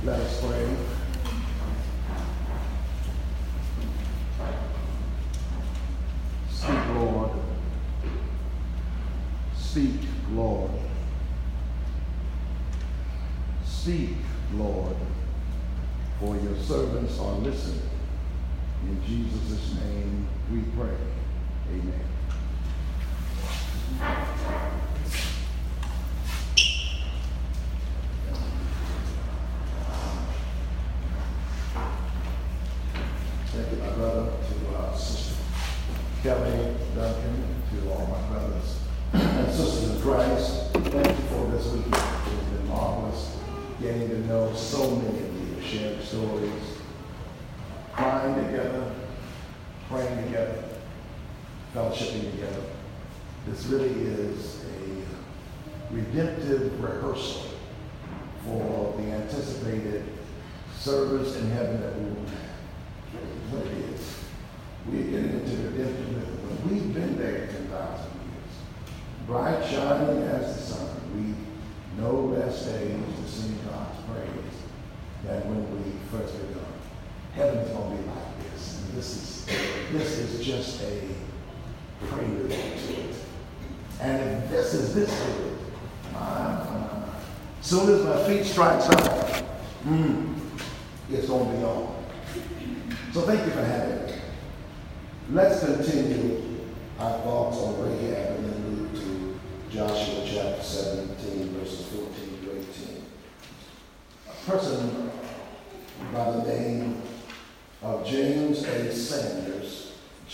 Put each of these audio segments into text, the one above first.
Let us pray. Speak, Lord. Speak, Lord. Speak, Lord, for your servants are listening. In Jesus' name we pray. Amen. Thank you, my brother, to Sister Kelly Duncan, to all my brothers and sisters in Christ. Thank you for this weekend. It has been marvelous getting to know so many of you, sharing stories, crying together, praying together, fellowshipping together. This really is a redemptive rehearsal for the anticipated service in heaven that we will have. What it is. We're getting into the redemptive rhythm, but we've been there 10,000 years. Bright shining as the sun, we no less days to sing God's praise than when we first begun. Heaven is going to be like this, and this is just a prelude to it. And if this is this good, soon as my feet strike something, it's going to be on. So thank you for having me. Let's continue our thoughts on Rahab and then move to Joshua chapter 17, verses 14 to 18. A person by the name of James A. Sanders,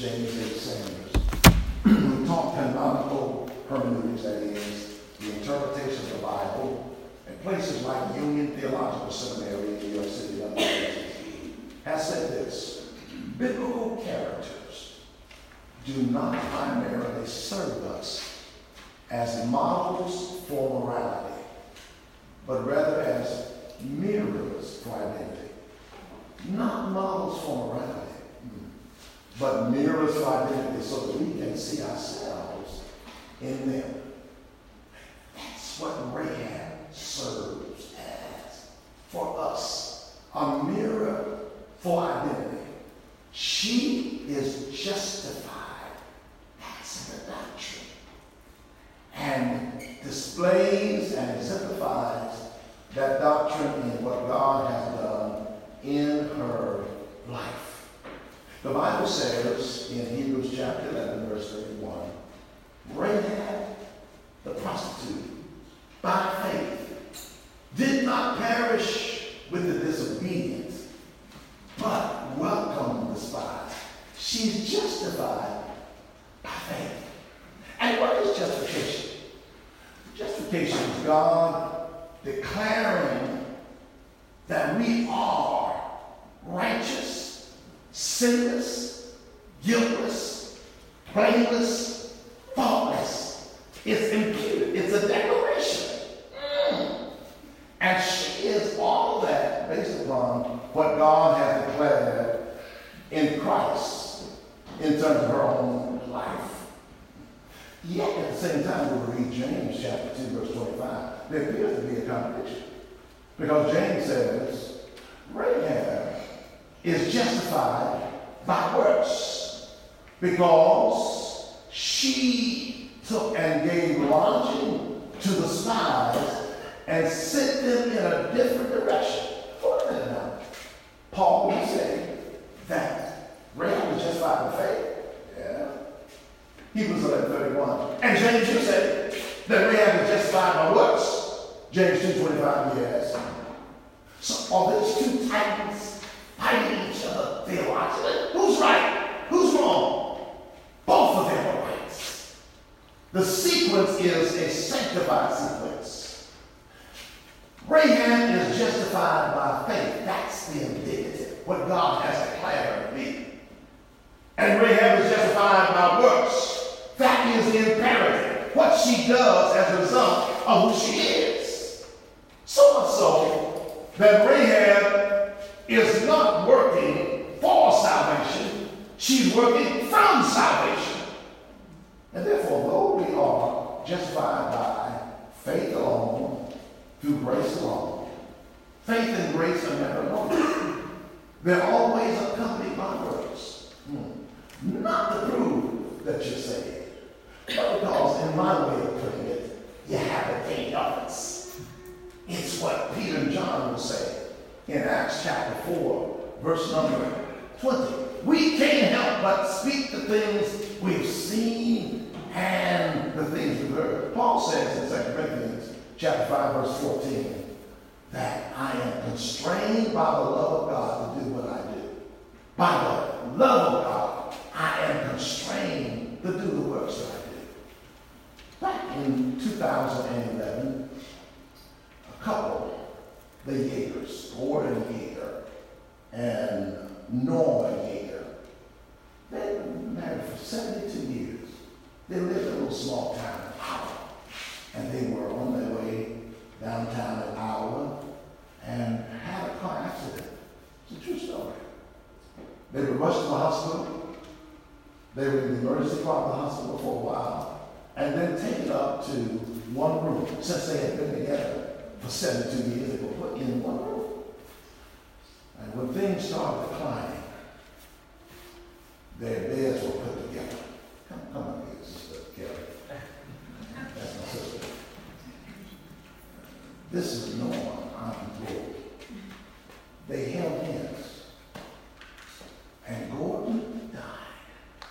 who taught canonical hermeneutics, that is, the interpretation of the Bible, at places like Union Theological Seminary in New York City, and other places, has said this: biblical characters do not primarily serve us as models for morality, but rather as mirrors for identity. Not models for morality, but mirrors for identity so that we can see ourselves in them. That's what Rahab serves as for us, a mirror for identity. She is justified. That's the doctrine. And displays and exemplifies that doctrine in what God has done in her life. The Bible says in Hebrews chapter 11, verse 31, Rahab, the prostitute, by faith, did not perish with the disobedient, but welcomed the spies. She's justified by faith. And what is justification? Justification is God declaring that we are righteous, sinless, guiltless, blameless, faultless. It's imputed. It's a declaration. And she is all that based upon what God has declared in Christ in terms of her own life. Yet at the same time, when we read James chapter 2, verse 25, there appears to be a contradiction. Because James says, Rahab is justified by works because she took and gave lodging to the spies and sent them in a different direction. Hold a minute now. Paul would say that Rahab was justified by faith. Yeah. Hebrews 11:31. And James, you say that Rahab is justified by works. James 2:25, yes. So are these two titans fighting each other theologically? Who's right? Who's wrong? Both of them are right. The sequence is a sanctified sequence. Rahab is justified by faith. That's the indicative, what God has declared her to be. And Rahab is justified by works. That is the imperative, what she does as a result of who she is. So much so that Rahab is not working for salvation, she's working from salvation. And therefore, though we are justified by faith alone, through grace alone, Faith and grace are never alone. They're always accompanied by works. Not to prove that you're saved, but because, in my way of putting it, you haven't gained office. It's what Peter and John will say in Acts chapter 4, verse number 20. We can't help but speak the things we've seen and the things we've heard. Paul says in 2 Corinthians chapter 5, verse 14, that I am constrained by the love of God to do what I do. By the love of God, I am constrained to do the works that I do. Back in 2011, a couple, the Yeagers, Gordon Yeager and Norma Yeager, they've been married for 72 years. They lived in a little small town in Iowa, and they were on their way downtown in Iowa and had a car accident. It's a true story. They were rushed to the hospital. They were in the emergency part of the hospital for a while, and then taken up to one room. Since they had been together for 72 years, they were put in one room. And when things started declining, their beds were put together. Come on here, Sister Kelly. That's my sister. This is Norma, Aunt and Gordon. They held hands, and Gordon died.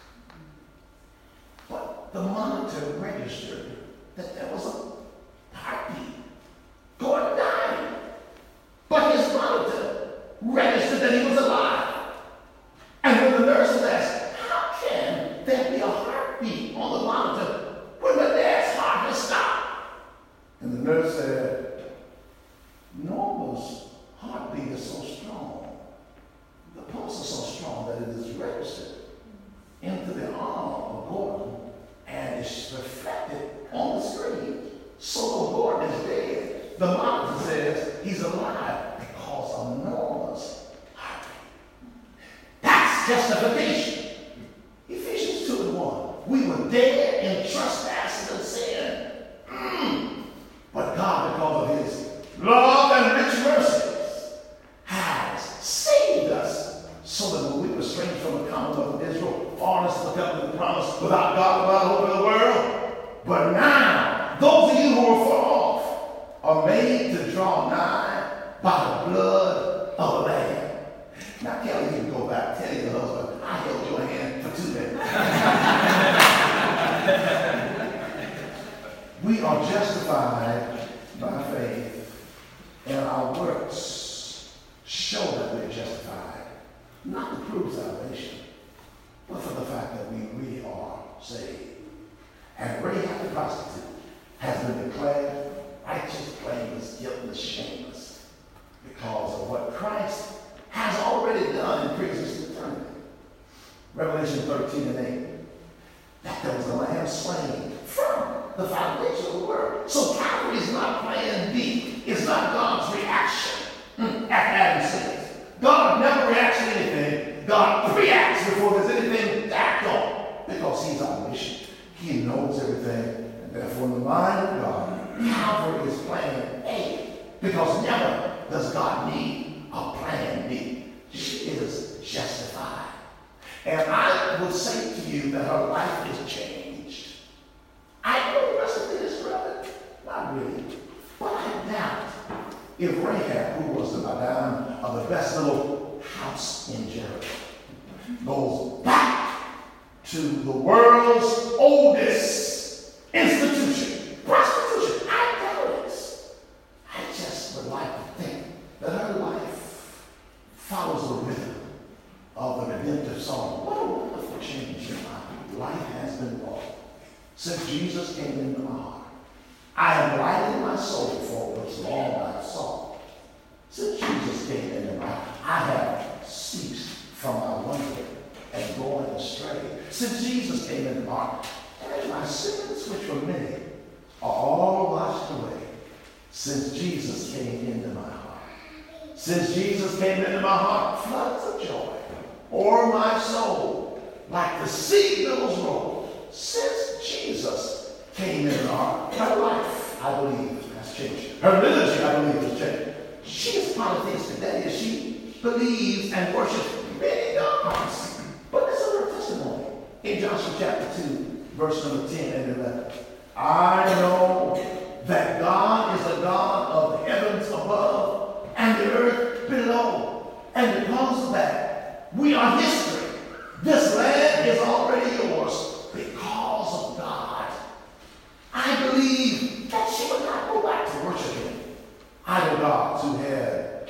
But the monitor registered that there was a heartbeat. Gordon died, but his monitor registered that he was alive. And when the nurses asked, how can there be a heartbeat on the monitor when the dad's heart has stopped? And the nurse said, Norma's heartbeat is so strong, the pulse is so strong that it is registered into the arm of Gordon and it's reflected on the screen. So though Gordon is dead, the monitor says he's alive because of Norma's heartbeat. That's justification. Ephesians 2:1. We were dead in trespasses and sin. But God, because of his love and rich mercies, has saved us so that when we were strangers from the commonwealth of Israel, foreigners to the covenant of the promise, without God, without hope in the world. But now, those of you who are far off are made to draw nigh by the blood of the Lamb. Now, Kelly, you can go back, tell your husband, I held your hand for 2 minutes. We are justified by faith, and our works show that we're justified, not to prove salvation, but for the fact that we really are saved. And Rahab the prostitute has been declared righteous, blameless, guiltless, shameless, because of what Christ has already done in pre-existing eternity. Revelation 13:8, that there was a lamb slain from the foundation of the world. So Calvary is not plan B. It's not God's reaction after Adam sins. God never reacts to anything. God pre-acts before there's anything to act on, because he's omniscient. He knows everything, and therefore in the mind of God, Calvary is plan A, because never does God need a plan B. She is justified. And I would say to you that her life is changed. I know the rest of it is relevant. Not really. But I doubt if Rahab, who was the madame of the best little house in Jericho, goes back to the world's oldest institution, prostitution. I doubt it. I just would like to think that her life follows the rhythm of the redemptive song. What a wonderful change in my life has been wrought since Jesus came into my heart. I have lightened my soul for it was long I sought. Since Jesus came into my heart, I have ceased from my wandering and going astray. Since Jesus came into my heart, and my sins, which were many, are all washed away. Since Jesus came into my heart. Since Jesus came into my heart, floods of joy o'er my soul, like the sea billows roll. Since Jesus came into my heart, her life, I believe, has changed. Her liturgy, I believe, has changed. She is polytheistic. That is, she believes and worships many gods. But listen to her testimony in Joshua chapter 2, verse number 10 and 11. I know that God is the God of the heavens above and the earth below. And because of that, we are history. This land is already yours because of God. I believe that she would not go back to worshiping idol gods who had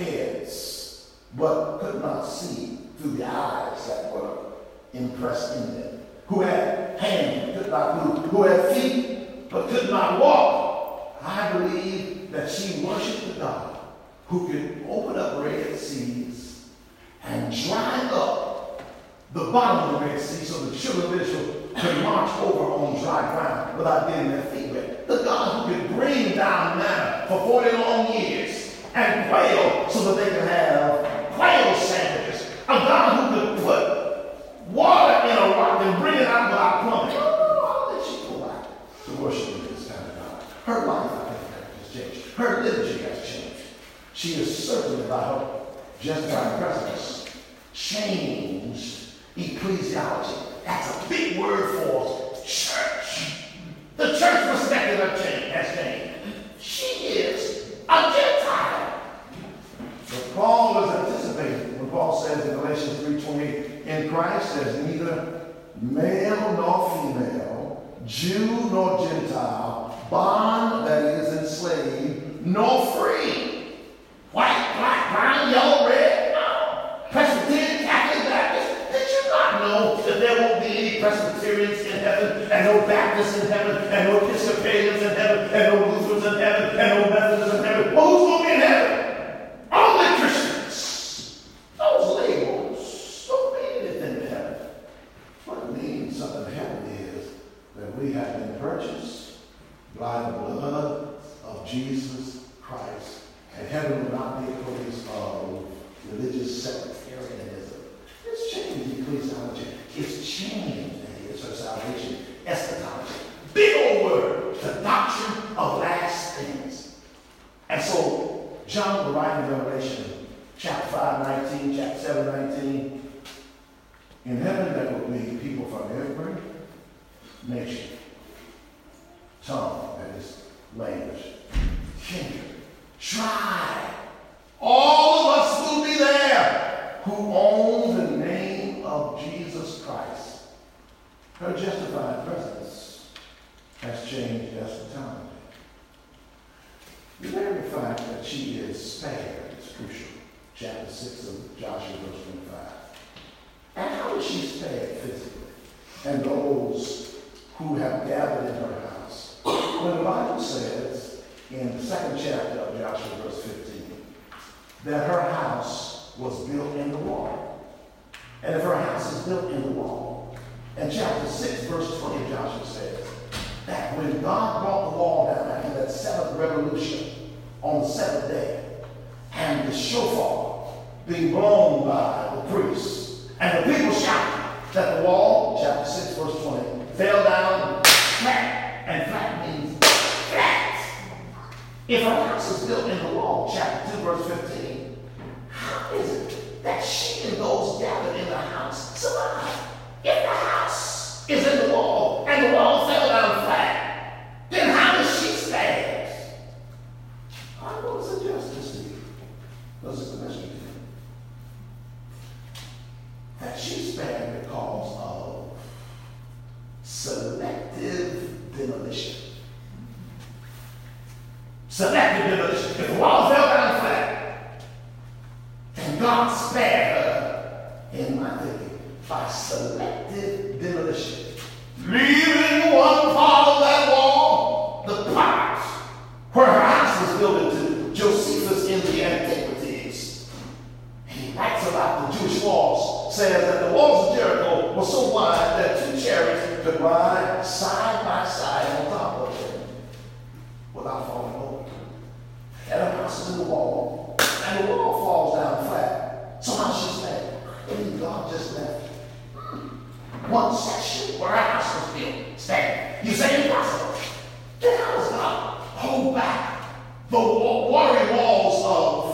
heads but could not see through the eyes that were impressed in them, who had hands but could not move, who had feet but could not walk. I believe that she worshiped the God who could open up Red Seas and dry up the bottom of the Red Sea so the children of Israel could march over on dry ground without getting their feet wet. The God who could bring down manna for 40 long years and quail so that they could have quail sandwiches. A God who could put water in a rock and bring it out without plumbing. How did she go back to worshiping this kind of God? Her life, I think, has changed. Her liturgy has changed. She is certainly, by her justifying presence, changed ecclesiology. That's a big word for church. The church perspective has changed. She is a Gentile. But Paul was anticipating when Paul says in Galatians 3:28, in Christ there's neither male nor female, Jew nor Gentile, bond that is enslaved, nor free. White, black, brown, yellow, red, no. Presbyterian, Catholic, Baptist. Did you not know that there won't be any Presbyterians in heaven, and no Baptists in heaven, and no Episcopalians in heaven, and no Lutherans in heaven, and no Methodists in heaven? Well, who's going to be in heaven? Only Christians. Those labels don't mean anything to heaven. What it means something to heaven is that we have been purchased by the blood of Jesus Christ. And heaven will not be a place of religious sectarianism. It's changed ecclesiology. It's changed, it's her salvation, eschatology. Big old word, the doctrine of last things. And so, John will write in Revelation, chapter 5:19, chapter 7:19, in heaven there will be people from every nation, tongue, that is, language, kindred, tribe. All of us will be there who own the name of Jesus Christ. Her justified presence has changed eschatology. The very fact that she is spared is crucial. Chapter 6 of Joshua, verse 25. And how is she spared physically? And those who have gathered in her house. When the Bible says in the 2nd chapter of Joshua, verse 15, that her house was built in the wall. And if her house is built in the wall, and chapter 6, verse 20 of Joshua says that when God brought the wall down after that 7th revolution on the 7th day, and the shofar being blown by the priests, and the people shouted that the wall, chapter 6, verse 20, fell down flat, and flat means flat. If her house is built in the wall, chapter 2, verse 15, how is it that she and those gathered in the house survive? If the house is in the wall and the wall fell down flat, then how does she stand? I'm going to suggest this to you. This is the mystery to you. That she spared because of selective demolition. Selective demolition. If the wall fell down flat, then God spared her, in my thinking, by selective demolition. Leaving one part of that wall, the part where her house was built into. Josephus in the Antiquities, he writes about the Jewish walls, says that the walls of Jericho were so wide that 2 chariots could ride side by side on top of them without falling over. And her house is in the wall, and the wall falls down flat. So how she stand? I believe God just left one section where our house was built stand. You say impossible. Then how does God hold back the watery walls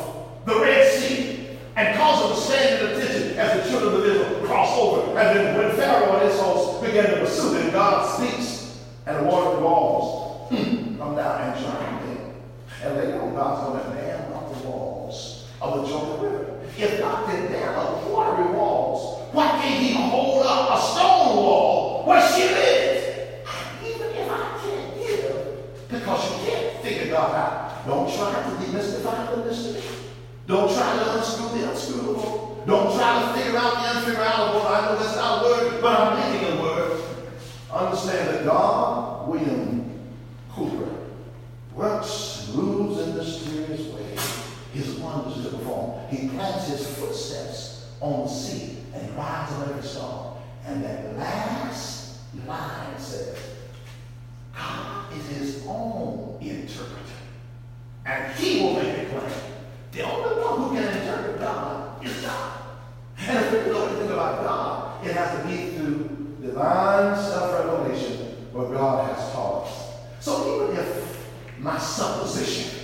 also was standing at attention as the children of Israel crossed over. And then when Pharaoh and his hosts began to pursue them, God speaks and the water walls come down and drown them. And later on, God's going to dam up the walls of the Jordan River. If God can dam up watery walls, why can't he hold up a stone wall where she lives? Even if I can't give, because you can't figure God out. Don't try to demystify the mystery. Don't try to unscrew the unscrewable. Don't try to figure out the unfigureoutable. I know that's not a word, but I'm making a word. Understand that God, William Cooper, works, moves in mysterious ways. His wonders to perform. He plants his footsteps on the sea and rides on every storm. And that last line says, God is his own interpreter. And he will make it plain. The only one who can interpret God is God. And if we know anything about God, it has to be through divine self-revelation where God has taught us. So even if my supposition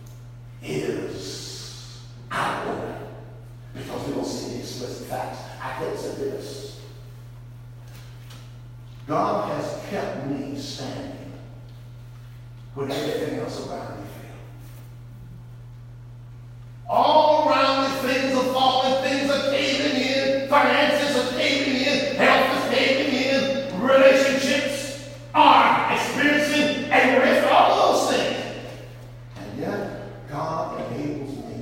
is out of order, because we don't see the explicit facts, I can say this. God has kept me standing when everything else around me failed. All around me, things are falling, things are caving in, finances are caving in, health is caving in, relationships are experiencing a rift, all those things. And yet, God enables me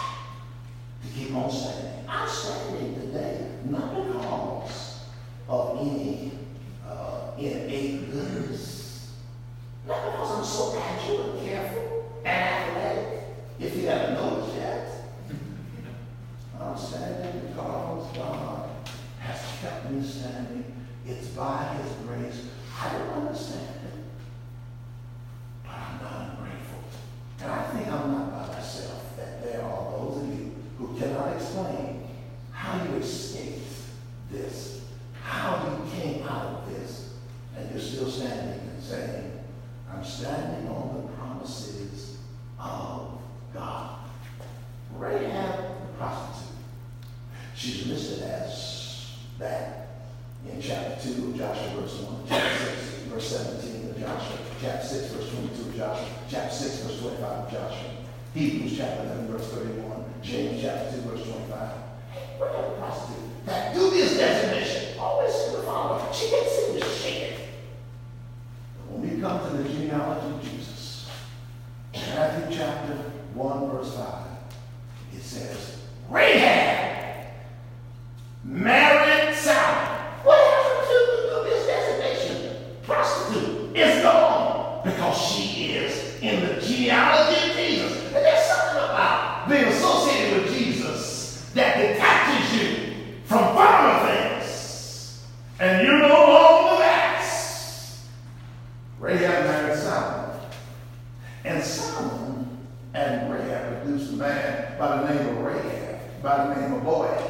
to keep on standing. I'm standing today not because of any innate goodness, not because I'm so agile and careful and athletic, if you haven't noticed yet. I'm standing because God has kept me standing. It's by his grace. I don't understand it, but I'm not ungrateful. And I think I'm not by myself, that there are those of you who cannot explain how you escaped this, how you came out of this, and you're still standing and saying, I'm standing on the promises of God. Rahab the prostitute. She's listed as that in chapter 2 of Joshua, verse 1, chapter 6, verse 17 of Joshua, chapter 6, verse 22 of Joshua, chapter 6, verse 25 of Joshua, Hebrews chapter 11, verse 31, James chapter 2, verse 25. Rahab the prostitute. That dubious designation always seems to follow her. She can't seem to shake it. But when we come to the genealogy of Jesus, Matthew chapter 1, verse 5, it says, Rahab married Salmon. What happened to this designation? Prostitute is gone because she is in the genealogy of Jesus. And there's something about being associated with Jesus that detaches you from former things. And you're no longer that. Rahab married Salmon. And Salmon and Rahab produced a man by the name of Rahab, by the name of Boaz.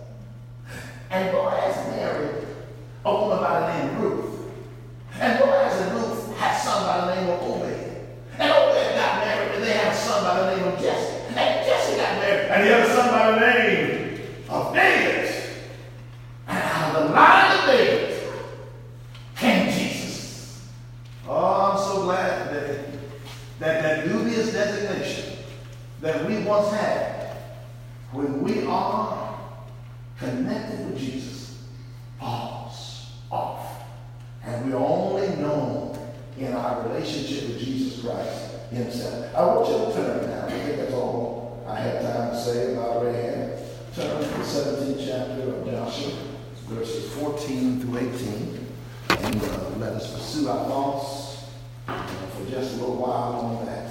And Boaz married a woman by the name of Ruth. And Boaz and Ruth had a son by the name of Obed. And Obed got married, and they had a son by the name of Jesse. And Jesse got married, and he had a son by the name of David. And out of the line of David came Jesus. Oh, I'm so glad today that dubious designation that we once had, when we are connected with Jesus, falls off. And we are only known in our relationship with Jesus Christ himself. I want you to turn now. I think that's all I have time to say about Rahab. Turn to the 17th chapter of Joshua, verses 14 through 18. And let us pursue our thoughts for just a little while on that.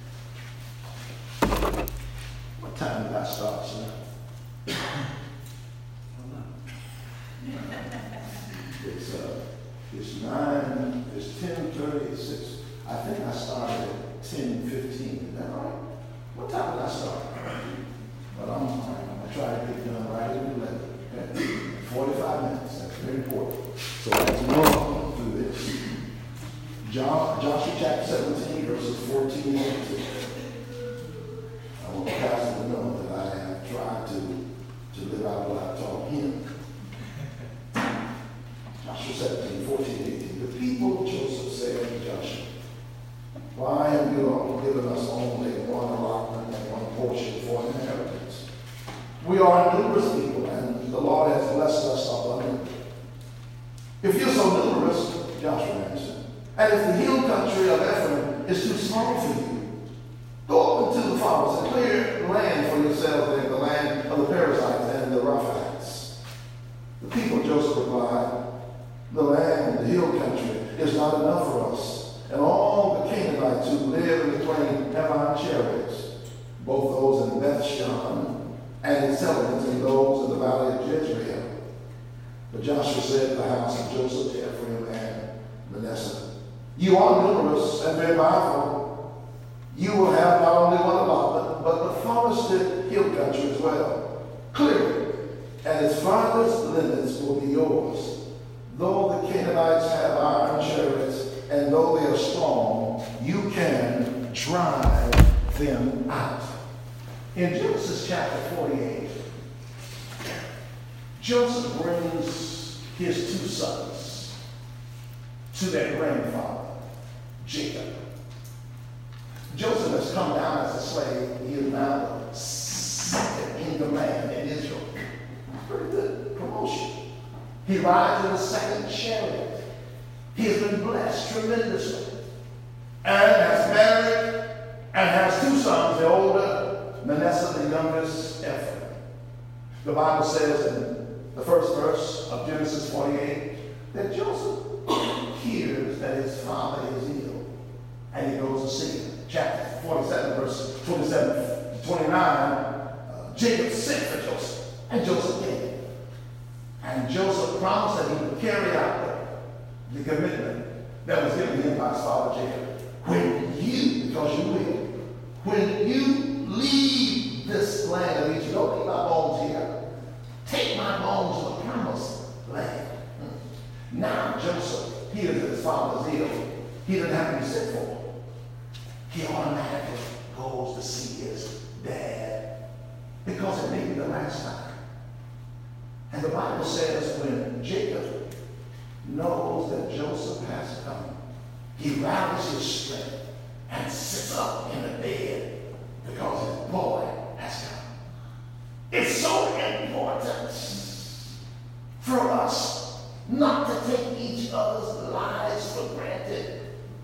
What time did I start, sir? It's 9, it's 10:30, it's 6. I think I started at 10:15. Is that right? What time did I start? Well, I'm going to try to get done right at 11. Okay? 45 minutes. That's very important. So let's run through this. Joshua chapter 17, verses 14 and 18. I want the pastor to know that I have tried to We are numerous people, and the Lord has blessed us abundantly. If you're so numerous, Joshua answered, and if the hill country of Ephraim is too small for you, go up into the forest and clear land for yourselves there, the land of the Perizzites and the Rephaites. The people, Joseph replied, the land, the hill country, is not enough for us, and all the Canaanites who live in the plain have iron chariots, both those in Beth-shan and its settlements, and those in the valley of Jezreel. But Joshua said to the house of Joseph, Ephraim, and Manasseh, you are numerous and very powerful. You will have not only one allotment, but the forested hill country as well. Clear, and its farthest limits will be yours. Though the Canaanites have iron chariots, and though they are strong, you can drive them out. In Genesis chapter 48, Joseph brings his two sons to their grandfather, Jacob. Joseph has come down as a slave. He is now the second in command in Israel. Pretty good promotion. He rides in the second chariot. He has been blessed tremendously and has married and has two sons, the older Manasseh, the youngest Ephraim. The Bible says in the first verse of Genesis 48 that Joseph hears that his father is ill, and he goes to see him. Chapter 47, verse 27 to 29, Jacob sent for Joseph, and Joseph came. And Joseph promised that he would carry out the commitment that was given him by his father Jacob. When you, because you will, when you leave this land of Egypt, don't leave my bones here. Take my bones to the promised land. Now Joseph hears that his father's ill. He doesn't have to be sent for. He automatically goes to see his dad because it may be the last time. And the Bible says when Jacob knows that Joseph has come, he rallies his strength and sits up in the bed because his boy has come. It's so important for us not to take each other's lives for granted.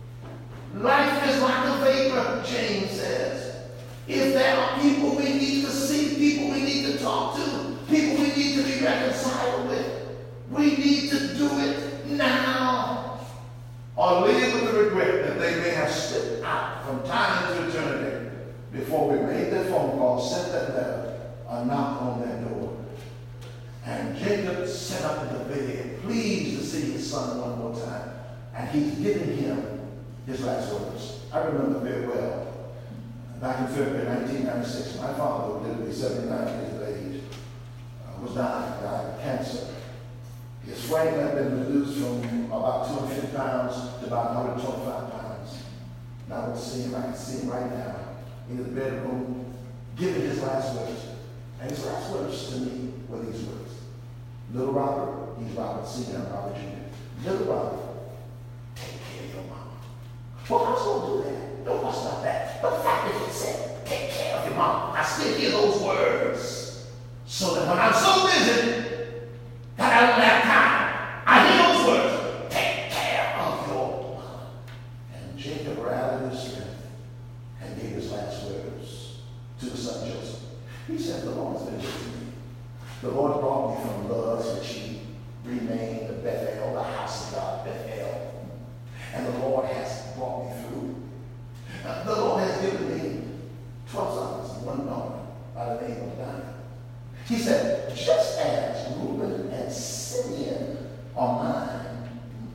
Life is like a vapor, James says. If there are people we need to see, people we need to talk to, people we need to be reconciled with, we need to do it now. Or live with the regret that they may have slipped out from time to eternity before we made that phone call, sent that letter, or knocked on that door. And Jacob sat up in the bed, pleased to see his son one more time. And he's giving him his last words. I remember very well, back in February 1996, my father, who lived to be 79 years of age, was dying of cancer. His frame had been reduced from about 250 pounds to about 125 pounds. And I would see him, I can see him right now in his bedroom, giving his last words. And his last words to me were these words. Little Robert, he's Robert Sr. and Robert Jr. Little Robert, take care of your mama. Well, I was going to do that. Don't fuss about that. But the fact that he said, take care of your mama, I still hear those words. So that when I'm so busy that I don't have time, I hear those words, take care of your mama. And Jacob rallied his strength and gave his last words to the son Joseph. He said, the Lord's been good to me. The Lord brought me from Luz, which he renamed Bethel, the house of God, Bethel. And the Lord has brought me through. The Lord has given me 12 sons and one daughter by the name of Dinah. He said, just as Reuben and Simeon are mine,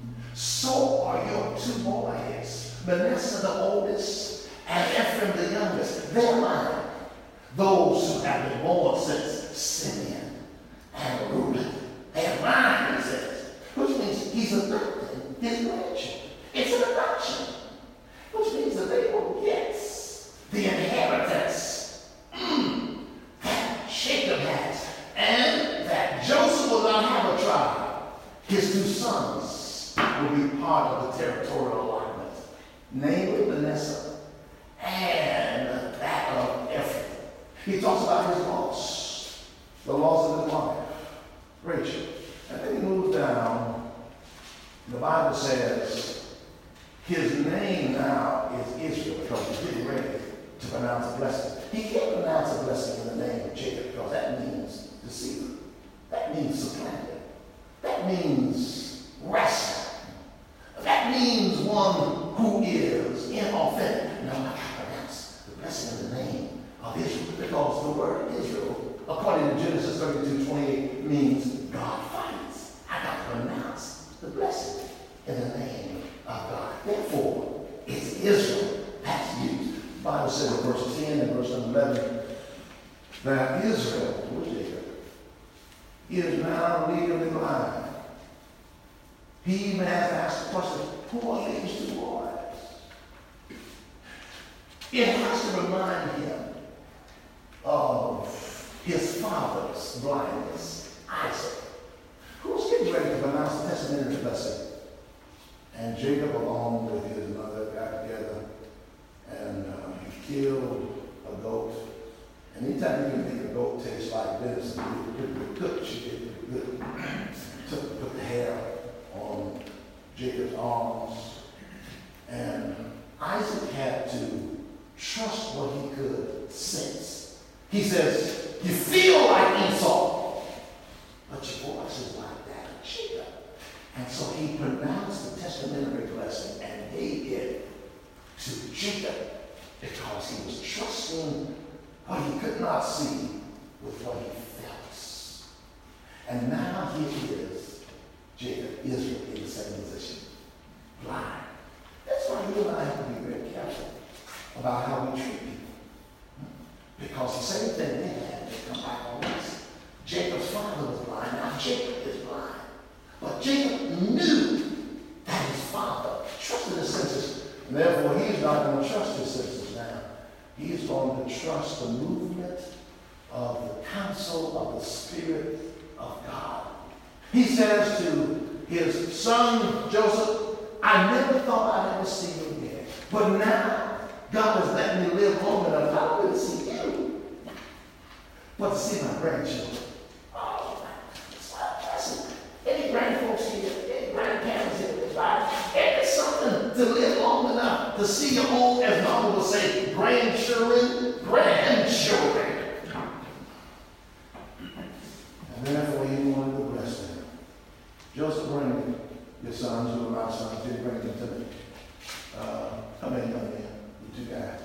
so are your two boys, Manasseh the oldest and Ephraim the youngest. They're mine. Those who have been born since Simeon and Reuben, they're mine, he says. Which means he's adopting his grandchildren. It's an adoption. Which means that they will get the inheritance that Jacob has. And that Joseph will not have a tribe. His two sons will be part of the territorial allotment. Namely Manasseh and that of Ephraim. He talks about his loss. the loss of his wife, Rachel. And then he moves down. The Bible says his name now is Israel because he's getting ready to pronounce a blessing. He can't pronounce a blessing in the name of Jacob because that means deceiver. That means supplanter. That means wrestler. That means one who is inauthentic. No, I can't pronounce the blessing in the name of Israel because the word Israel, according to Genesis 32:28, means God fights. I got to pronounce the blessing in the name of God. Therefore, it's Israel that's used. The Bible says in verse 10 and verse 11 that Israel, who is Jacob, is now legally blind. He even has asked the question, who are these two boys? It has to remind him of his father's blindness, Isaac, who was getting ready to pronounce the testamentary blessing. And Jacob, along with his mother, got together and he killed a goat. And anytime you can make a goat taste like this, you cook, she did good. Put the hair on Jacob's arms. And Isaac had to trust what he could sense. He says, you feel like Esau, but your voice is like that of Jacob. And so he pronounced the testamentary blessing and gave it to Jacob because he was trusting what he could not see with what he felt. And now here is Jacob, Israel, in the same position, blind. That's why you and I have to be very careful about how we treat people. Because the same thing they had to come back on us. Jacob's father was blind, now Jacob is blind. But Jacob knew that his father trusted his senses, and therefore he's not going to trust his senses now. He's going to trust the movement of the counsel of the Spirit of God. He says to his son Joseph, I never thought I'd ever see you again. But now God has let me live long enough not only to see you, but to see my grandchildren. Oh, listen, any grandfolks here, any grandparents here, it's something to live long enough to see your own, as Mama would say, grandchildren. And therefore he wanted to bless them. Joseph, bring your sons, who are my sons, did bring them to me. Come in, young man, you two guys.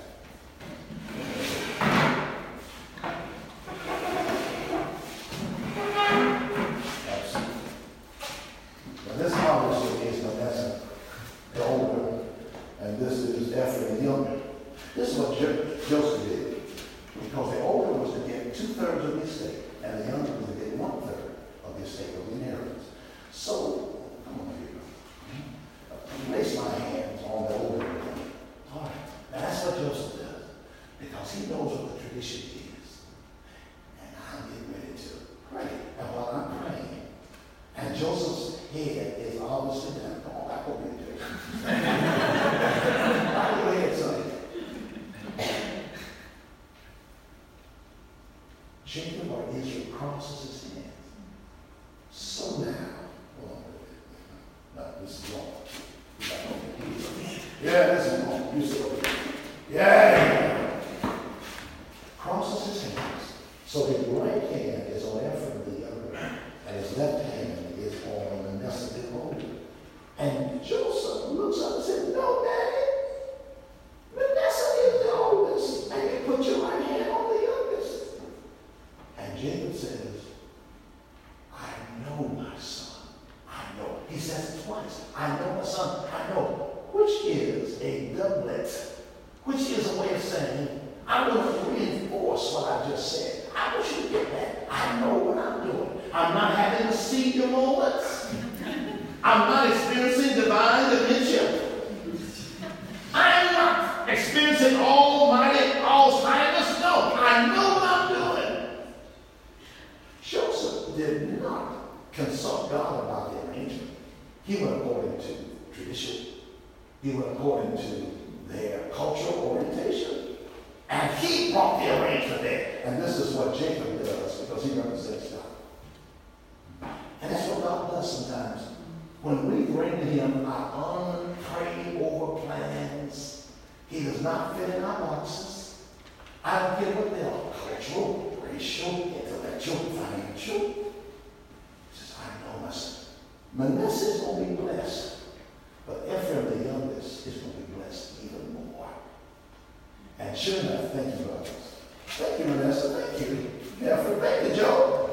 Absolutely. Now this obviously is Manasseh, the older, and this is Ephraim, the younger. This is what Joseph did, because the older was to get 2/3 of the estate, and the younger was to get 1/3 of the estate of the inheritance. So, come on here. Place my hands on the older one. All right. Now that's what Joseph does, because he knows what the tradition is. And I'm getting ready to pray. And while I'm praying, and Joseph's head is obviously down. Come on, back over here, Jacob. Back over here, son. Jacob or Israel crosses his hands. So now, hold on. No, this is wrong. Yeah, this is wrong. You sit over here. Yeah. Crosses his hands. So his right hand is on Ephraim the younger, and his left hand is on Manasseh the older. And Joseph looks up and said, no, Daddy. Manasseh is the oldest, and you put your right hand on the youngest. And Jacob says, I know my son. I know. He says it twice. I know my son. I know. Which is a doublet. Which is a way of saying, I'm going to reinforce what I just said. I want you to get that. I know what I'm doing. I'm not having to see your moments. I'm not experiencing divine dementia. I'm not experiencing almighty Alzheimer's. No, I know what I'm doing. Joseph did not consult God about the arrangement. He went according to tradition. He went according to their cultural orientation. And he brought the arrangement there. And this is what Jacob does, because he represents when we bring to him our unprayed over plans, he does not fit in our boxes. I don't care what they are, cultural, racial, intellectual, financial. He says, I know my son. Manasseh is going to be blessed, but Ephraim, the youngest, is going to be blessed even more. And sure enough, thank you, brothers. Thank you, Manasseh. Thank you. Ephraim, thank you, Joe.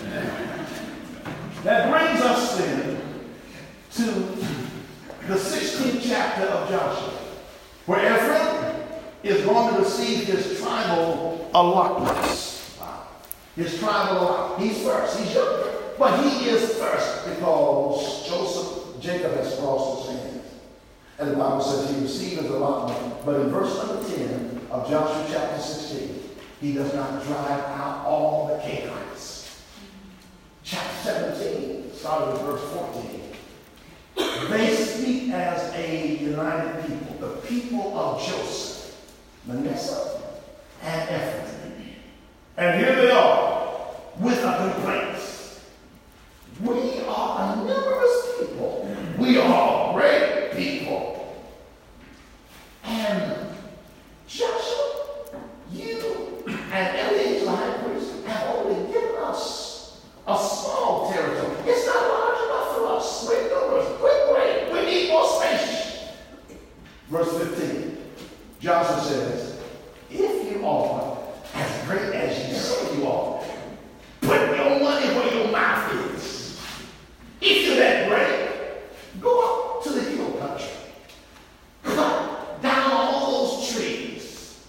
That brings us then to the 16th chapter of Joshua, where Ephraim is going to receive his tribal allotments. Wow. His tribal allotment. He's first. He's younger. But he is first because Jacob has crossed his hands. And the Bible says he received his allotment. But in verse number 10 of Joshua chapter 16, he does not drive out all the Canaanites. Chapter 17, starting with verse 14. They speak as a united people, the people of Joseph, Manasseh, and Ephraim. And here they are with a complaint. We are a numerous people. We are great people. And Joshua, you and Eleazar the high priest have only given us a small territory. It's not large enough for us. We're numerous. We're great. We need more space. Verse 15. Joshua says, if you are as great as you say you are, put your money where your mouth is. If you're that great, go up to the hill country. Cut down all those trees.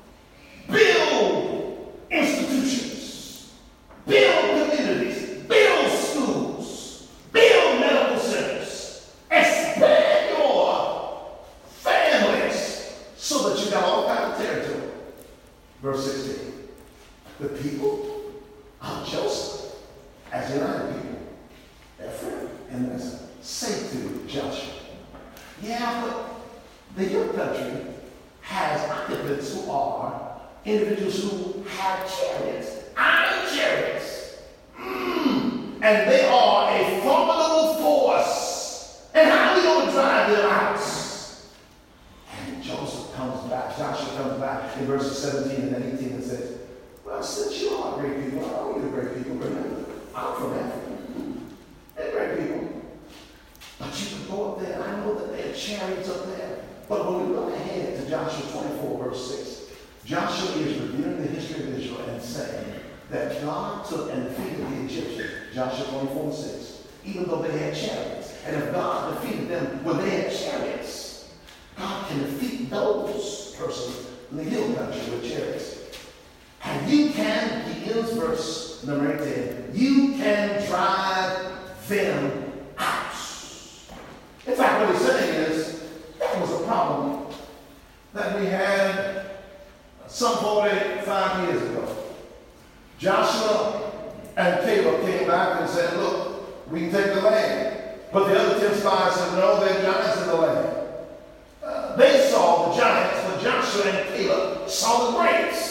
Build institutions. Build communities. Build schools. Build medical centers. Expand your families so that you got all kinds of territory. Verse 16. The people of Joseph, as united people, Ephraim and Manasseh, say to Joshua, yeah, but the hill country has occupants who are individuals who have chariots, iron chariots. And they are a formidable force. And how are we going to drive them out? And Joshua comes back in verses 17 and 18 and says, well, since you are great people, I know you're great people, remember, I'm from Africa. They're great people. But you can go up there, and I know that there are chariots up there. But when we look ahead to Joshua 24, verse 6, Joshua is reviewing the history of Israel and saying that God took and defeated the Egyptians, Joshua 24, 6, even though they had chariots. And if God defeated them when they had chariots, God can defeat those persons in the hill country with chariots. And you can, he ends verse number 18, you can drive them out. In fact, what he's saying is, that was a problem that we had some 45 years ago. Joshua and Caleb came back and said, look, we can take the land. But the other 10 spies said, no, there are giants in the land. They saw the giants, but Joshua and Caleb saw the grapes.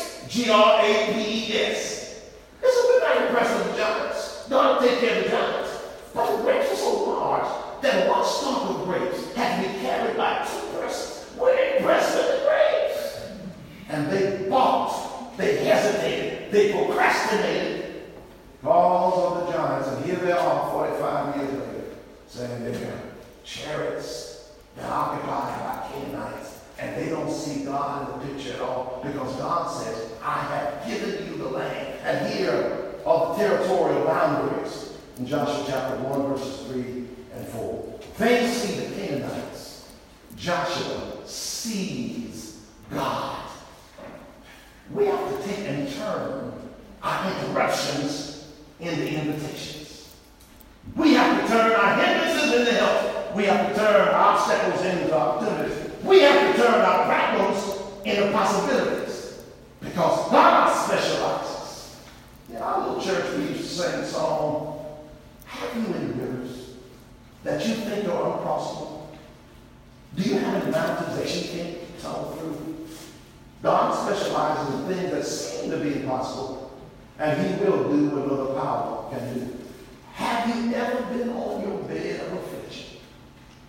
Grapes. We're not impressed with the giants. God will take care of the giants. But the grapes are so large that one stalk of grapes had to be carried by 2 persons. We're impressed with the grapes. And they balked. They hesitated. They procrastinated because of the giants. And here they are 45 years later saying they're chariots. They're occupied by Canaanites. And they don't see God in the picture at all because God says, I have given you the land. And here are the territorial boundaries in Joshua chapter 1, verses 3 and 4. They see the Canaanites. Joshua sees God. We have to take and turn our interruptions into invitations. We have to turn our hindrances into help. We have to turn our obstacles into opportunities. We have to turn our problems into possibilities because God specializes. In our little church, we used to sing a song, have you any rivers that you think are uncrossable? Do you have any mountains that you can't tunnel through? God specializes in things that seem to be impossible, and he will do what no other power can do. Have you ever been on your bed of affliction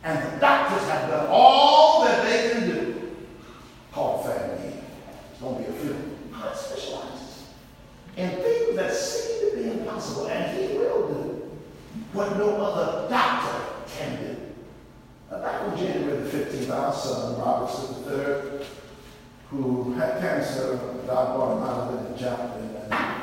And the doctors have done all that they can do. Call family. It's going to be a funeral. God specializes in things that seem to be impossible, and he will do what no other doctor can do. Back on January the 15th, our son, Robert III, who had cancer, God brought him out of it in Chapel in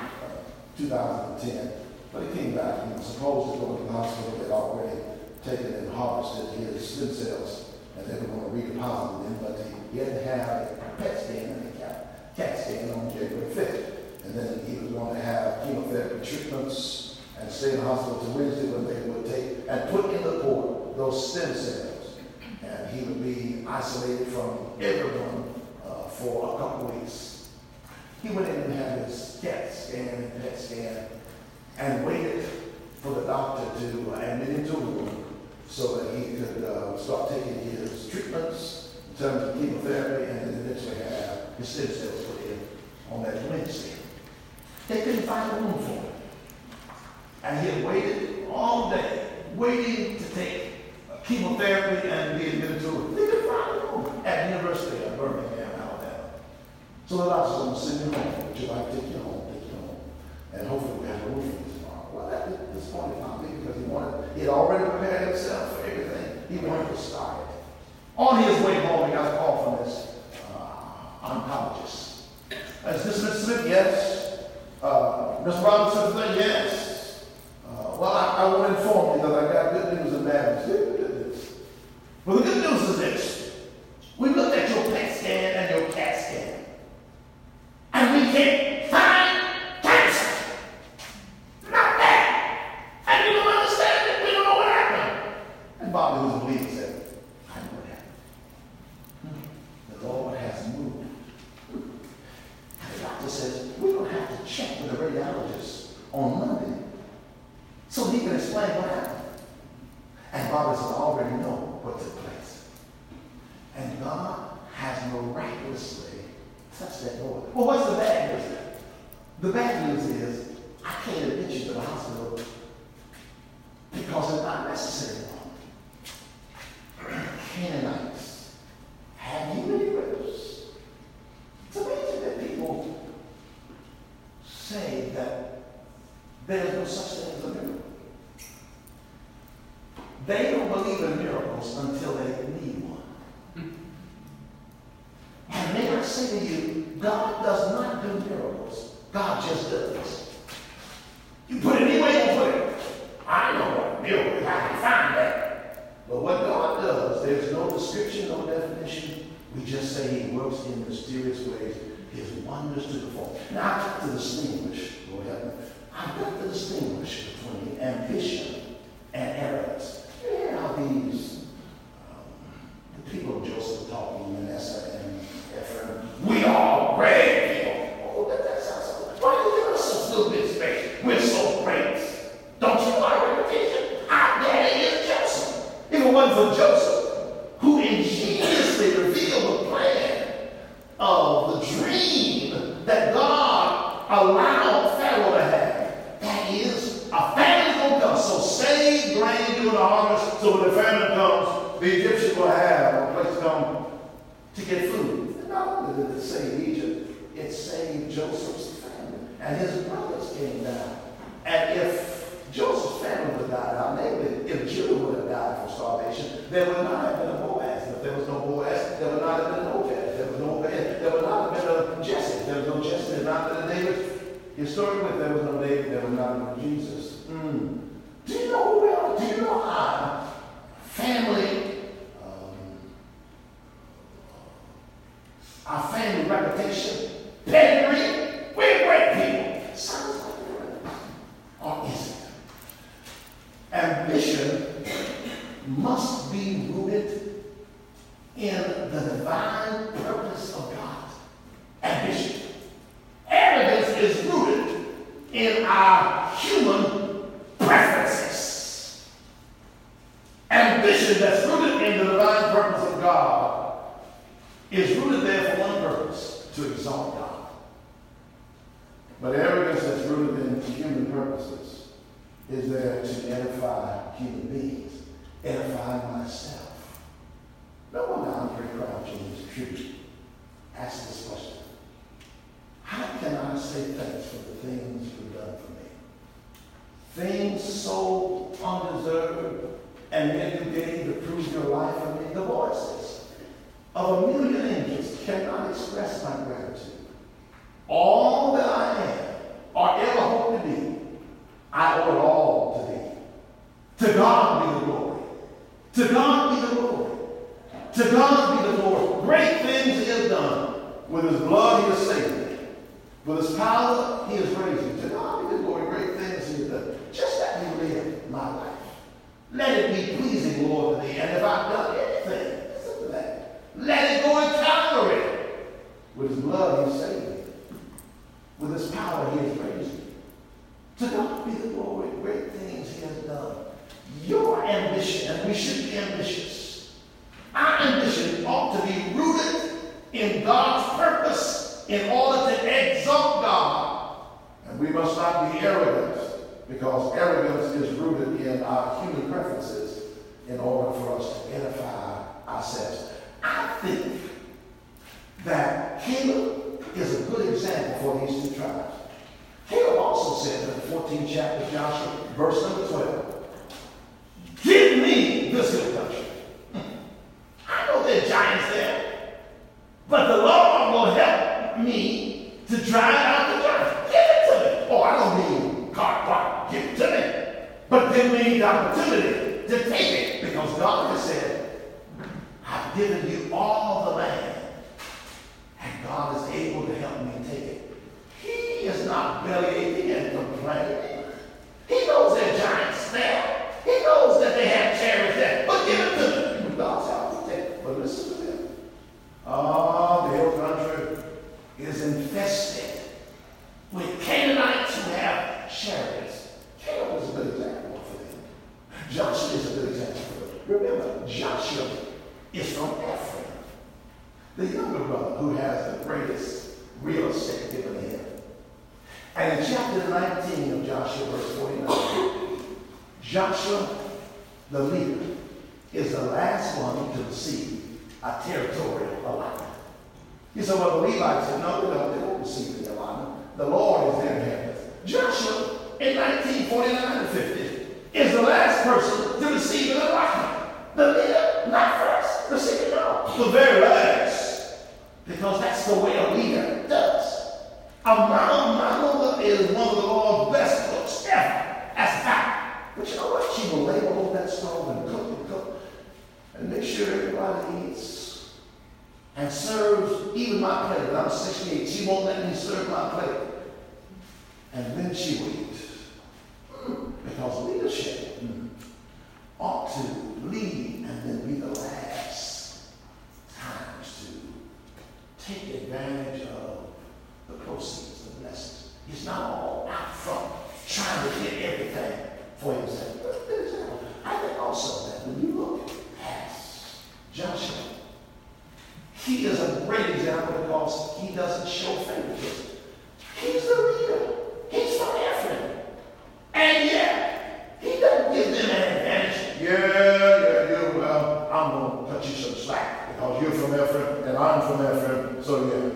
2010. But he came back. He was supposed to go to the hospital. They'd already taken and harvested his stem cells, and they were going to redeposit them, but he had to have a PET scan and a CAT scan on January 5th. And then he was going to have chemotherapy treatments and stay in the hospital till Wednesday when they would take and put in the port those stem cells. And he would be isolated from everyone for a couple weeks. He went in and had his CAT scan and PET scan and waited for the doctor to admit him to a room so that he could start taking his treatments in terms of chemotherapy and then eventually have his stem cells put in on that Wednesday. They couldn't find a room for him. And he had waited all day, waiting to take chemotherapy and be admitted to a room. They couldn't find a room at the University of Birmingham, Alabama. So the doctor's going to send you home. Would you like to take you home? And hopefully we have a room for you tomorrow. Well, that disappointed me because he had already prepared himself for everything. He wanted to start it. On his way home, he got a call from this oncologist. Is this Mr. Smith? Yes. Mr. Robinson? Yes. Well, I want to inform you that I got good news and bad news. Good news. Well, the good news is this. We looked at your PET scan and your CAT scan, and we can't find cancer. Not that. And we don't understand it. We don't know what happened. And Bobby, who's a believer, said, I know what happened. The Lord has moved. And the doctor says, we're going to have to check with the radiologist on Monday so he can explain what happened. And Bobby says, I already know what took place. And God has miraculously touched that boy. Well, what's the bad news? The bad news is I can't admit you to the hospital because it's not necessary. Canaanites have you any rivers? It's amazing that people say that there's no such thing as a miracle. They don't believe in miracles until they need one. And may I say to you, God does not do miracles. God just does. You put it any way you put it. I know what a miracle is. I can find that. But what God does, there's no description, no definition. We just say he works in mysterious ways. His wonders to perform. Now, I've got to distinguish, Lord help me. I've got to distinguish between ambition and arrogance. You hear how these the people of Joseph talking, Manasseh and Ephraim, we are great people. Oh, that sounds so. Why do you give us such little bit of space? We're so great. Don't you know our reputation? Our daddy is Joseph. If it wasn't for Joseph, who ingeniously revealed the plan of the dream that God allowed Pharaoh to have, that is, a famine's going to come. So save grain during the harvest, so when the famine comes, the Egyptians will have a place to come to get food. And not only did it save Egypt, it saved Joseph's family. And his brothers came down. And if Joseph's family would have died out, maybe if Judah would have died for starvation, there would not have been a Boaz. If there was no Boaz, there would not have been no Obed. There was no Obed. There would not have been a Jesse. There was no Jesse. There would not have been a David. Historically, there was no David. There would not have been Jesus. Do you know who we are? Do you know our family reputation, pedigree? We're great people. Sounds like it. Or is it? Ambition must be rooted in the divine purpose of God. Ambition. Arrogance is rooted in our human preferences. Ambition that's rooted in the divine purpose of God is rooted there for one purpose, to exalt God. But arrogance that's rooted in human purposes is there to edify human beings, edify myself. in his tribute, ask this question: how can I say thanks for the things you've done for me? Things so undeserved, and yet you gave to prove your life for me. The voices of a million angels cannot express my gratitude. All that I am or ever hope to be, I owe it all to thee. To God be the glory. To God be the glory. To God be the glory. Great things he has done. With his blood he has saved me. With his power he has raised me. To God be the glory. Great things he has done. Just let me live my life. Let it be pleasing, Lord, to thee. And if I've done anything, listen to that. Let it go in Calvary. With his blood he saved me. With his power he has raised me. To God be the glory. Great things he has done. Your ambition, and we should be ambitious. Our ambition ought to be rooted in God's purpose in order to exalt God. And we must not be arrogant, because arrogance is rooted in our human preferences in order for us to edify ourselves. I think that Caleb is a good example for these two tribes. Caleb also said in the 14th chapter of Joshua, verse number 12, give me this hill country. I know there are giants there, but the Lord will help me to drive out the giants. Give it to me. Oh, I don't mean cart, give it to me. But give me the opportunity to take it, because God has said, I've given you all the land, and God is able to help me take it. He is not bellyaching and complaining. He knows there are giants there. He knows that they have chariots there. But give it to them. God's help to take it. But listen to them. Oh, the hill country is infested with Canaanites who have chariots. Caleb is a good example for them. Joshua is a good example for them. Remember, Joshua is from Ephraim, the younger brother who has the greatest real estate given to him. And in chapter 19 of Joshua, verse 49, Joshua, the leader, is the last one to receive a territorial allotment. You say, well, the Levites said, no, they don't receive the allotment. The Lord is their inheritance. Joshua, in 1949 to 50, is the last person to receive an allotment. The leader, not first, receive it all. The very last. Because that's the way a leader does. My mother is one of the Lord's best cooks ever. That's a fact. But you know what? She will labor over that stove and cook and make sure everybody eats and serves even my plate. When I'm 68, she won't let me serve my plate. And then she will eat. Because leadership ought to lead and then be the last times to take advantage of the proceeds, the blessings. He's not all out front trying to get everything for himself. I think also that when you look at Joshua, he is a great example because he doesn't show favoritism. He's the leader. He's from Ephraim. And yet, he doesn't give them an advantage. Well, I'm going to cut you some slack because you're from Ephraim and I'm from Ephraim, so yeah.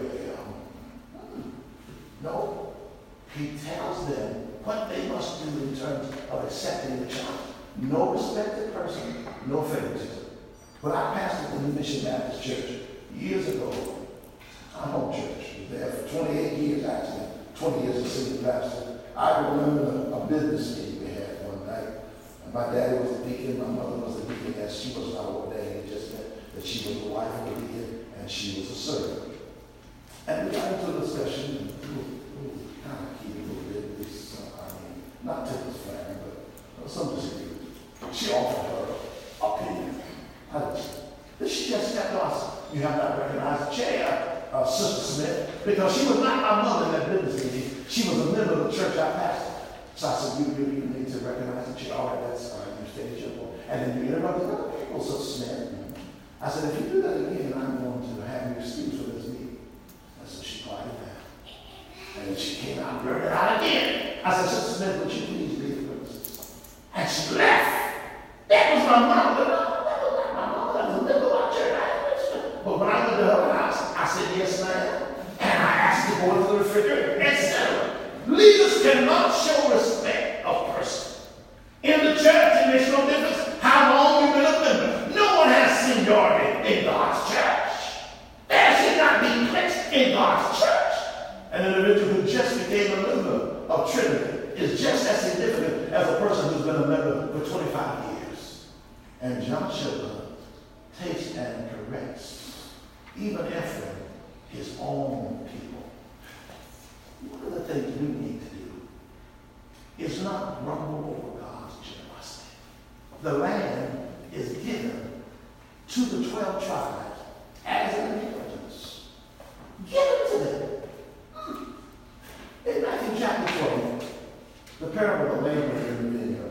No, he tells them what they must do in terms of accepting the challenge. No respected person, no favoritism. When I pastored in the Mission Baptist Church years ago, our home church, was there for 28 years actually, 20 years as senior pastor. I remember a business meeting we had one night. And my daddy was the deacon, my mother was the deaconess. She was not ordained, it just meant that she was the wife of the deacon and she was a servant. And we got into a discussion, kind of key a little bit, not Tipple's family, but some disagreement. She offered her opinion. Then she just kept us. You have not recognized the chair, Sister Smith, because she was not my mother in that business meeting. She was a member of the church I pastored. So I said, you need to recognize the chair. All right, that's all right, you stay at your point. And then you interrupted other people, Sister Smith. I said, if you do that again, I'm going to have you excused for this meeting. And so she quieted down. And then she came out and blurted out again. I said, Sister Smith, would you please leave the premises? And she left. That was my mother. No, that was not my mother. That was a member of our church. But when I went I said, yes, ma'am. And I asked to go into the refrigerator, etc. Leaders cannot show respect of person. In the church, it makes no difference how long you've been a member. No one has seniority in God's church. There should not be cliques in God's church. An individual who just became a member of Trinity is just as significant as a person who's been a member for 25 years. And Joshua takes and corrects even Ephraim, his own people. One of the things we need to do is not grumble over God's generosity. The land is given to the 12 tribes as an inheritance. Give it to them. In Matthew chapter 20, the parable of the laborer in the vineyard,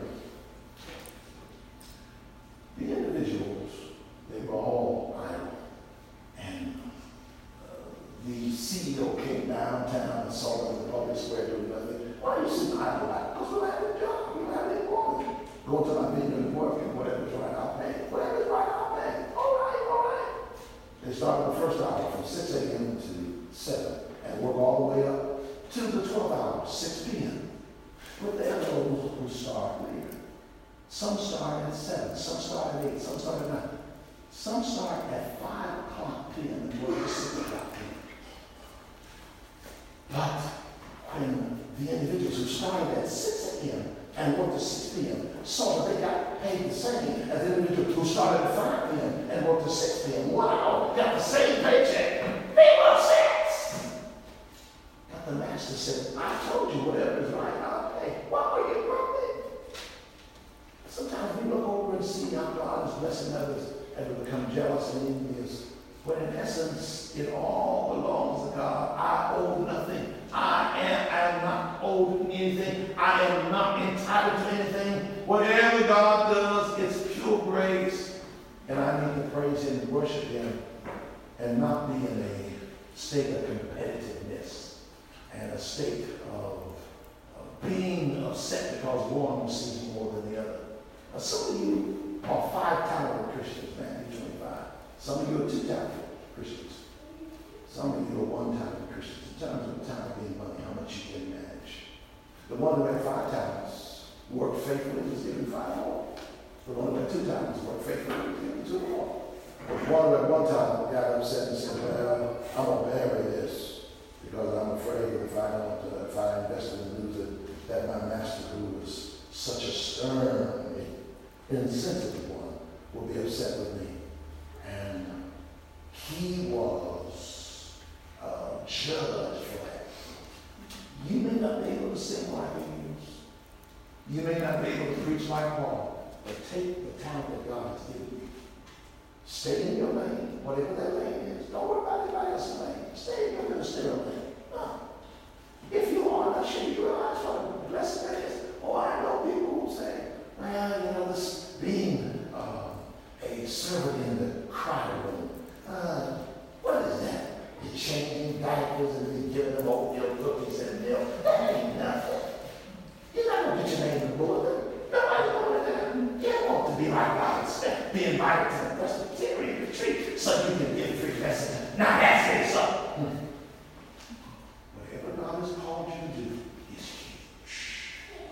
the individuals, they were all idle. And the CEO came downtown and saw them in the public square doing nothing. Why are you sitting idle like? Because we don't have a job. We don't have any work. Go to my vineyard and work, and whatever's right, I'll pay. Whatever's right, I'll pay. All right, all right. They started the first hour from 6 a.m. to 7 and work all the way up to the 12 hours, 6 p.m. But there are those who start later. Some start at 7, some start at 8, some start at 9. Some start at 5 o'clock p.m. and work at 6 o'clock p.m. But when the individuals who started at 6 a.m. and worked at 6 p.m. saw that they got paid the same as the individuals who started at 5 p.m. and worked at 6 p.m. Wow, got the same paycheck. They were upset. But the master said, I told you whatever is right, I'll pay. Why were you grumbling? Sometimes we look over and see how God is blessing others and we become jealous and envious. When in essence, it all belongs to God. I owe nothing. I am not owed anything. I am not entitled to anything. Whatever God does, it's pure grace. And I need to praise Him and worship Him and not be in a state of competitiveness and a state of being upset because one receives more than the other. Now, some of you are 5 talented Christians, Matthew 25. Some of you are 2 talented Christians. Some of you are 1 talented Christians. In terms of time being money, how much you can manage. The one who had 5 talents worked faithfully was given 5 more. The one who had 2 talents worked faithfully was given 2 more. The one who had 1 talent got upset and said, well, I'm going to bury this because I'm afraid that if I invest in lose it, that my master, who was such a stern, insensitive one, will be upset with me. And he was judged for that. You may not be able to sing like he used. You may not be able to preach like Paul, but take the talent that God has given you. Stay in your lane, whatever that lane is. Don't worry about anybody else's lane. Stay in your ministerial lane. If you are, I'm not sure you realize what a blessing that is. Oh, I know people who say, well, this being a servant in the cry room, what is that? You're changing diapers and you're giving them oatmeal cookies and milk. That ain't nothing. You're not going to get your name in the bulletin. Nobody going to that. You want to be like God and be invited to the Presbyterian retreat so you can get free lessons. Now that's it, so. Whatever God has called you to do is huge.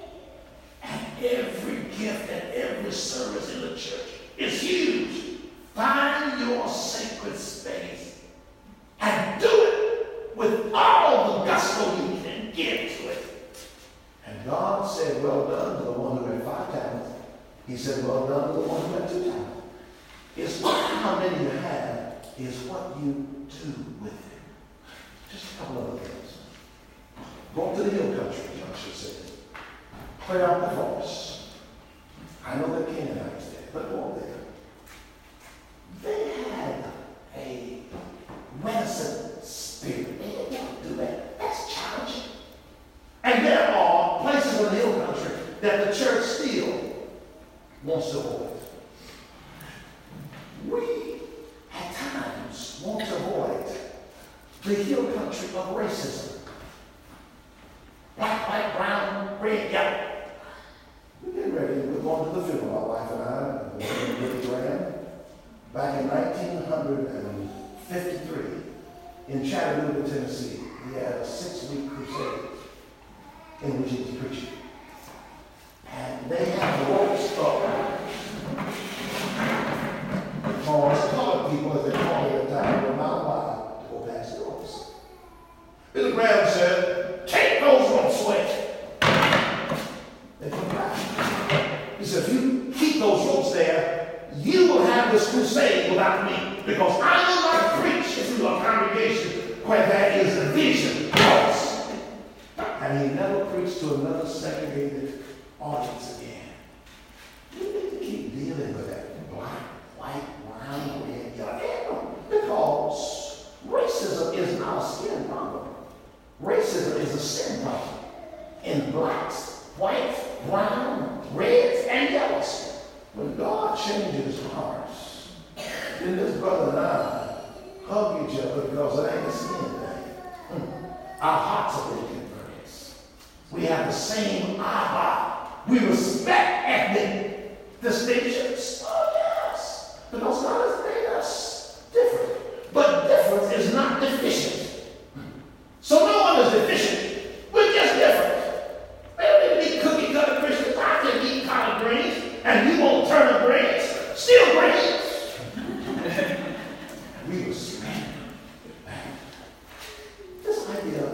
And every gift and every service in the church is huge. Find your sacred space and do it with all the gospel you can give to it. And God said, well done to the one who had 5 talents. He said, well done to the one who had 2 talents. It's not how many you have, it's what you do with it. Just a couple of things. Go up to the hill country, Joshua said. Clear out the forest. I know there are Canaanites there, but go up there. They had a reticent spirit. They didn't want to do that. That's challenging. And there are places in the hill country that the church still wants to avoid. We, at times, want to avoid the hill country of racism. Black, white, brown, red, yellow. We're getting ready. We're going to the funeral, my wife and I, Billy Graham. Back in 1953, in Chattanooga, Tennessee. He had a 6-week crusade in which he was preaching. And they had the ropes up. Because colored people, as they call it at the time, were not allowed to go past the ropes. Billy Graham said, "Take those ropes away." They put back. He said, "If you keep those ropes there, you will have this crusade without me, because I will not preach to a congregation where there is a division." And he never preached to another segregated audience again. You need to keep dealing with that black, white, brown, red, yellow. Because racism is not a skin problem. Racism is a sin problem. In blacks, whites, brown, reds, and yellows. When God changes hearts, then this brother and I hug each other because it ain't a skin thing. Our hearts are really converted. We have the same aha. We respect ethnic distinctions. Oh, yes. Because God has made us different. But difference is not deficient. So no one is deficient. We're just different. We don't need to be cookie cutter Christians. I can eat collard greens, and you won't turn the greens. Still greens. We respect this idea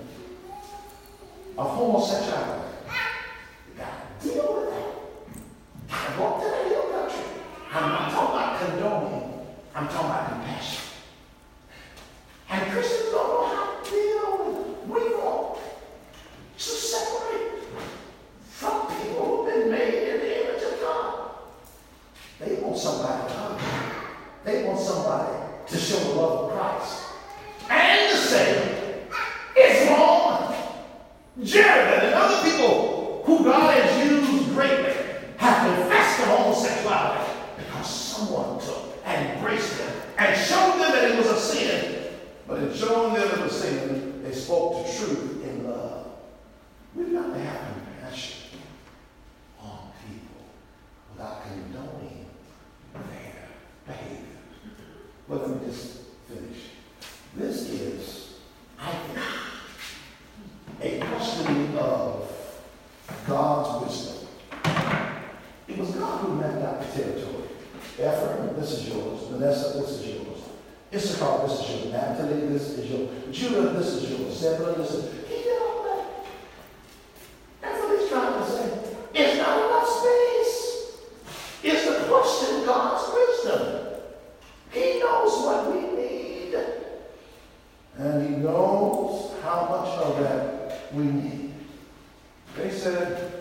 of homosexuality. You got to deal with that. I walk to the hill country. I'm not talking about condoning. I'm talking about compassion. And Christians don't know how to deal with it. We want to separate from people who've been made in the image of God. They want somebody to hug them. They want somebody to show the love of Christ. And to say, it's wrong. Jared and other people who God has used greatly have confessed to homosexuality because someone took and embraced them and showed them that it was a sin. But in showing them it was sin, they spoke the truth in love. We've got to have compassion on people without condoning their behavior. But let me just finish. This is, I think, a questioning of God's wisdom. It was God who mapped out the territory. Ephraim, this is yours. Manasseh, this is yours. Issachar, this is yours. Naphtali, this is yours. Judah, this is yours. Zebulun, this is. He did all that. That's what he's trying to say. It's not enough space. It's to question God's wisdom. He knows what we need. And he knows how much of that we need. They said,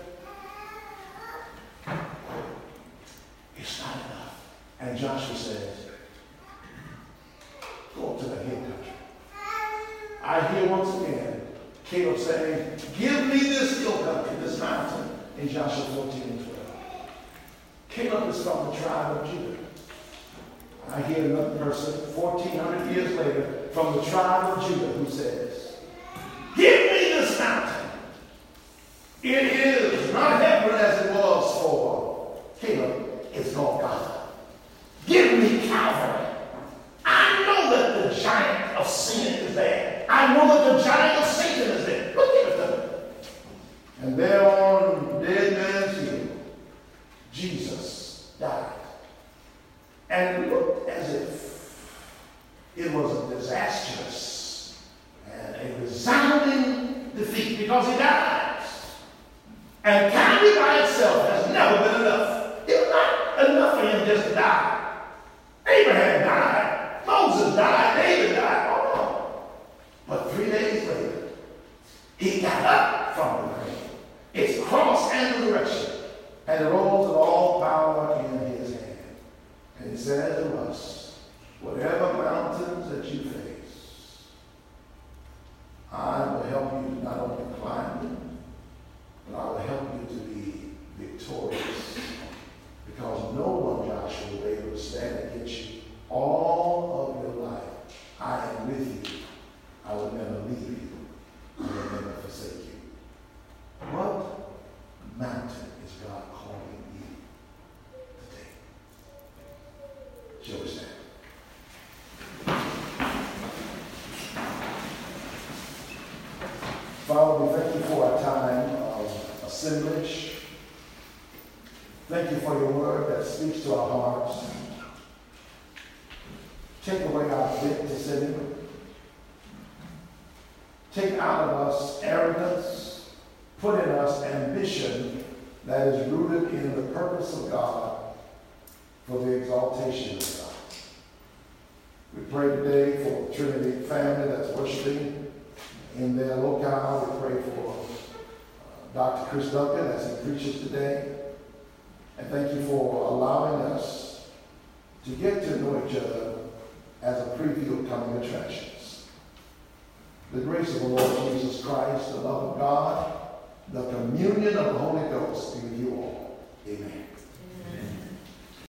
it's not enough. And Joshua says, go up to the hill country. I hear once again Caleb saying, give me this hill country, this mountain, in Joshua 14 and 12. Caleb is from the tribe of Judah. I hear another person 1,400 years later from the tribe of Judah who says, give me this mountain. It is not Hebron as it was for Caleb. It's Golgotha. Give me Calvary. I know that the giant of sin is there. I know that the giant of Satan is there. Look at them. And there on Dead Man's Hill, Jesus died. And it looked as if it was a disastrous and a resounding defeat because he died. And time by itself has never been enough. It was not enough for him just to die. Abraham died. Moses died. David died. Oh no. But 3 days later, he got up from the grave. It's cross and resurrection. And the rolls of all power in his hand. And he said to us, whatever mountains that you face, I will help you not only climb them, but I will help you to be victorious. Because no one, Joshua, will be able to stand against you all of your life. I am with you. I will never leave you. I will never forsake you. What mountain is God calling you to take? Shall we stand? Thank you for your word that speaks to our hearts. Take away our bent to sin. Take out of us arrogance. Put in us ambition that is rooted in the purpose of God for the exaltation of God. We pray today for the Trinity family that's worshiping in their locale. We pray for Dr. Chris Duncan as he preaches today. And thank you for allowing us to get to know each other as a preview of coming attractions. The grace of the Lord Jesus Christ, the love of God, the communion of the Holy Ghost be with you all. Amen.